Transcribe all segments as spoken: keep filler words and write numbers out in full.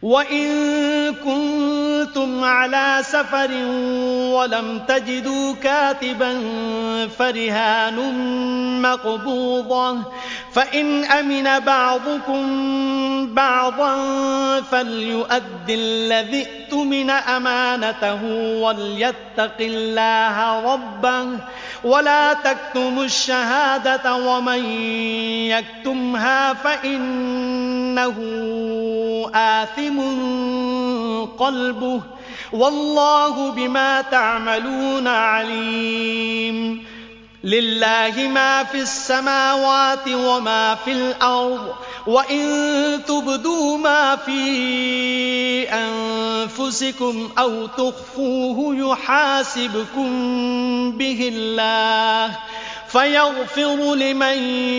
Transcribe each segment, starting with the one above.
وَإِن كُنتُمْ عَلَى سَفَرٍ وَلَمْ تَجِدُوا كَاتِبًا فَرِهَانٌ مَّقْبُوضَةٌ فَإِنْ أَمِنَ بَعْضُكُم بَعْضًا فَلْيُؤَدِّ الَّذِي اؤْتُمِنَ أَمَانَتَهُ وَلْيَتَّقِ اللَّهَ رَبَّهُ وَلَا تَكْتُمُوا الشَّهَادَةَ وَمَن يَكْتُمْهَا فَإِنَّهُ آثِمٌ قَلْبُهُ وَاللَّهُ بِمَا تَعْمَلُونَ عَلِيمٌ لِلَّهِ مَا فِي السَّمَاوَاتِ وَمَا فِي الْأَرْضِ وَإِن تُبْدُوا مَا فِي أَنفُسِكُمْ أَوْ تُخْفُوهُ يُحَاسِبْكُم بِهِ اللَّهُ فَيَغْفِرُ لِمَن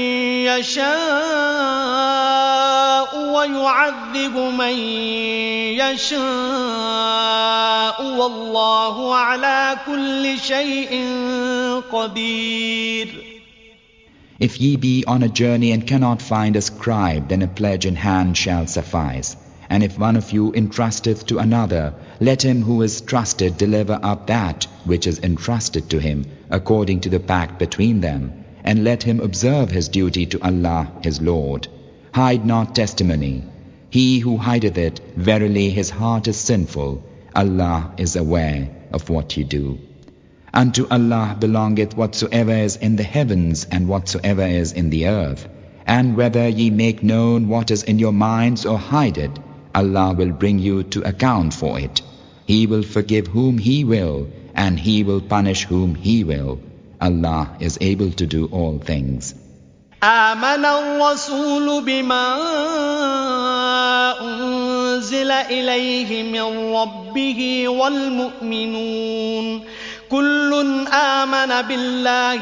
يَشَاءُ وَيُعَذِّبُ مَن يَشَاءُ وَاللَّهُ عَلَى كُلِّ شَيْءٍ قَدِيرٌ. If ye be on a journey and cannot find a scribe, then a pledge in hand shall suffice. And if one of you entrusteth to another, let him who is trusted deliver up that which is entrusted to him, according to the pact between them, and let him observe his duty to Allah his Lord. Hide not testimony. He who hideth it, verily his heart is sinful. Allah is aware of what you do. Unto Allah belongeth whatsoever is in the heavens and whatsoever is in the earth. And whether ye make known what is in your minds or hide it, Allah will bring you to account for it. He will forgive whom He will, and He will punish whom He will. Allah is able to do all things. آمن الرسول بما أنزل إليه من ربه والمؤمنون كل آمن بالله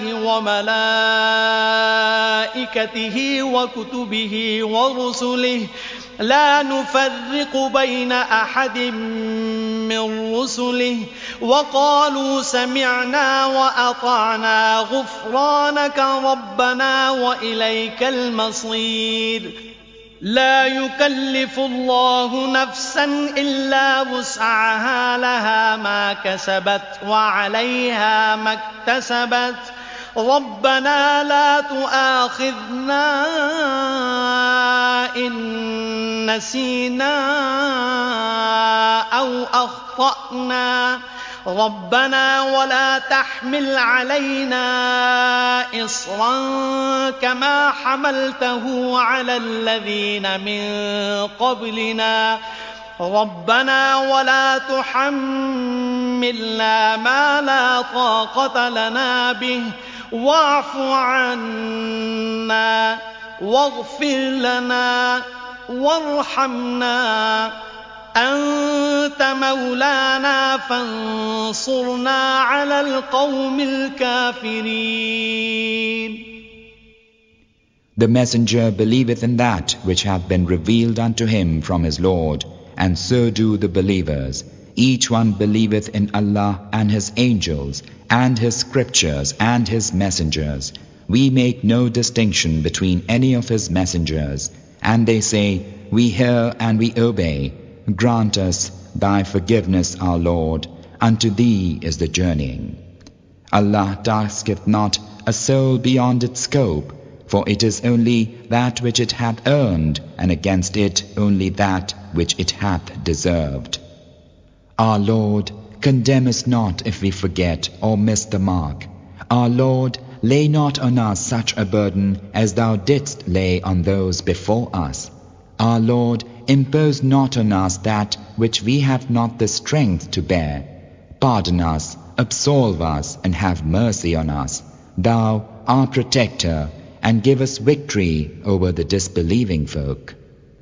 وملائكته وكتبه ورسله لا نفرق بين أحد من رسله وقالوا سمعنا وأطعنا غفرانك ربنا وإليك المصير لا يكلف الله نفسا إلا وسعها لها ما كسبت وعليها ما اكتسبت ربنا لا تؤاخذنا إن نسينا أو أخطأنا ربنا ولا تحمل علينا إصرا كما حملته على الذين من قبلنا ربنا ولا تحملنا ما لا طاقة لنا به واعف عنا واغفر لنا وارحمنا أنت مولانا فانصرنا على القوم الكافرين. The messenger believeth in that which hath been revealed unto him from his Lord, and so do the believers. Each one believeth in Allah and His angels, and His scriptures and His messengers. We make no distinction between any of His messengers. And they say, we hear and we obey. Grant us Thy forgiveness, our Lord. Unto Thee is the journeying. Allah tasketh not a soul beyond its scope, for it is only that which it hath earned, and against it only that which it hath deserved. Our Lord, condemn us not if we forget or miss the mark. Our Lord, lay not on us such a burden as Thou didst lay on those before us. Our Lord, impose not on us that which we have not the strength to bear. Pardon us, absolve us, and have mercy on us. Thou, our protector, and give us victory over the disbelieving folk.